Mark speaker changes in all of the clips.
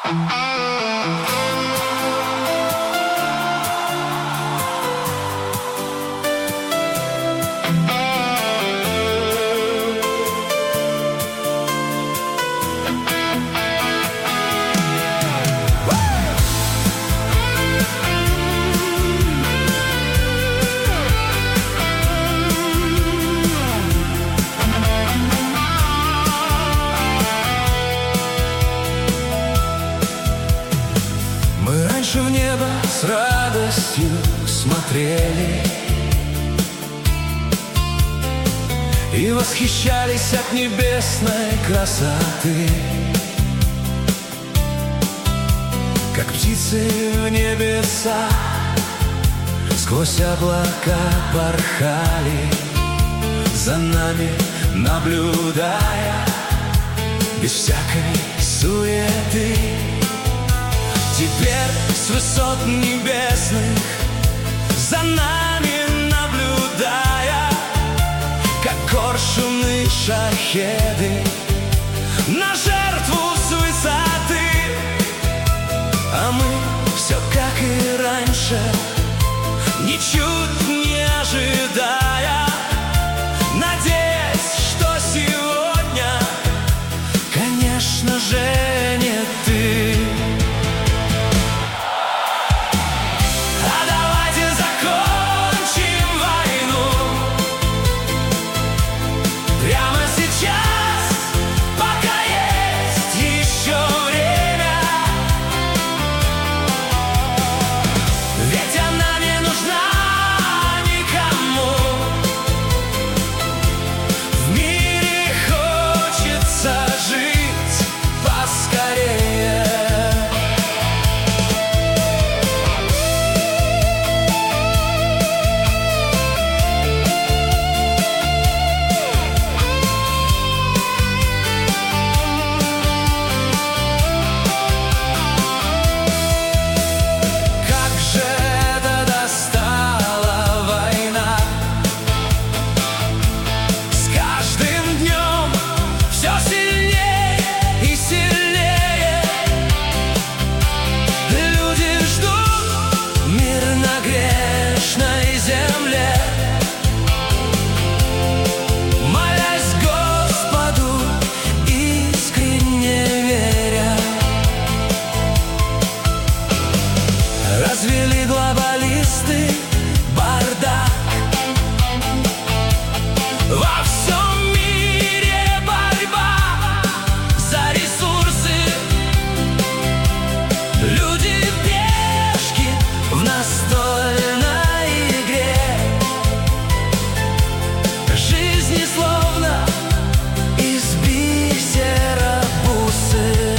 Speaker 1: В небо с радостью смотрели и восхищались от небесной красоты, как птицы в небеса сквозь облака порхали, за нами наблюдая без всякой суеты. Теперь с высот небесных за нами наблюдая, как коршуны шахеды на жертву с высоты. А мы все как и раньше, ничуть не ожидая, надеясь, что сегодня, конечно же, не ты. Развели глобалисты бардак. Во всем мире борьба за ресурсы. Люди пешки в настольной игре. Жизни словно из бисера бусы.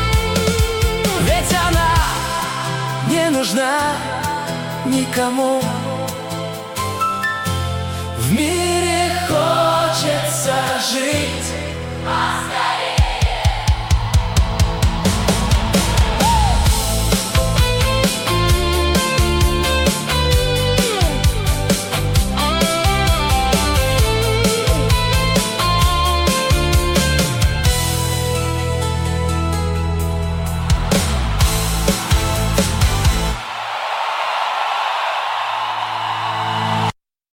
Speaker 1: Нужна никому.